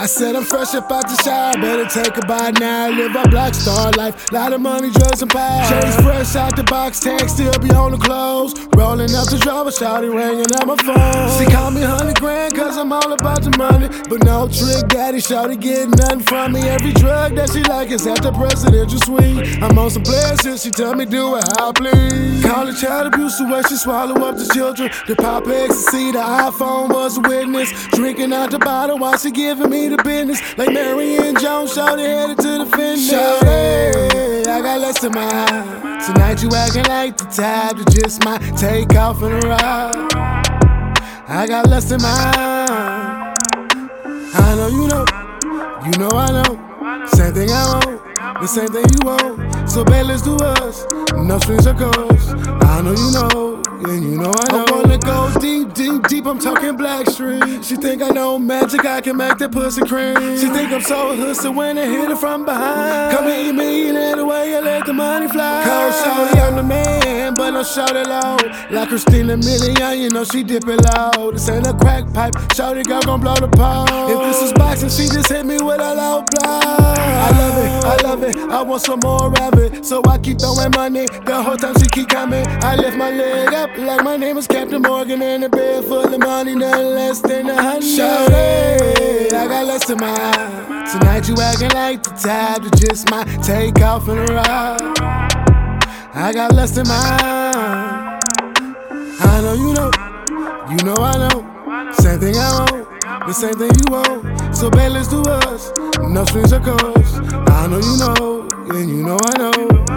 I said I'm fresh up out the shower, better take a bite now. Live a black star life, lot of money, drugs, and power. Chase fresh out the box, tag still be on the clothes. Rolling up the trouble, shawty ringing up my phone. She call me 100 grand, cause I'm all about the money. But no trick, daddy, shawty get nothing from me. Every drug that she like is at the presidential suite. I'm on some players since she tell me do it how I please. Call it child abuse the way she swallow up the children. The pop ecstasy, the iPhone was a witness. Drinking out the bottle while she giving me the business. Like Marion Jones, shawty headed to the finish. Shawty, I got less in my eye. Tonight you acting like the type that just might take off and ride. I got less in my eye. I know you know I know. Same thing I want, the same thing you want. So babe, let's do us, no strings or codes. I know you know, and you know I know. I wanna go deep, deep, deep, I'm talking Blackstreet. She think I know magic, I can make that pussy cream. She think I'm so hood, so when I hit her from behind, come and eat me in the way you let the money fly. Cause shawty, I'm the man, but don't shout it loud. Like Christina Milian, you know she dip it loud. This ain't a crack pipe, shawty girl gon' blow the pole. If this was boxing, she just hit me with a low blow. I love it, I want some more of it. So I keep throwing money, the whole time she keep coming. I lift my leg up like my name is Captain Morgan. In a bed full of money, nothing less than 100. Shawty, I got less in my eye. Tonight you acting like the type that just might take off and ride. I got less in my eye. I know you know I know. Same thing I want, the same thing you want. So babe, let's do us, no strings or codes. I know you know, and you know I know.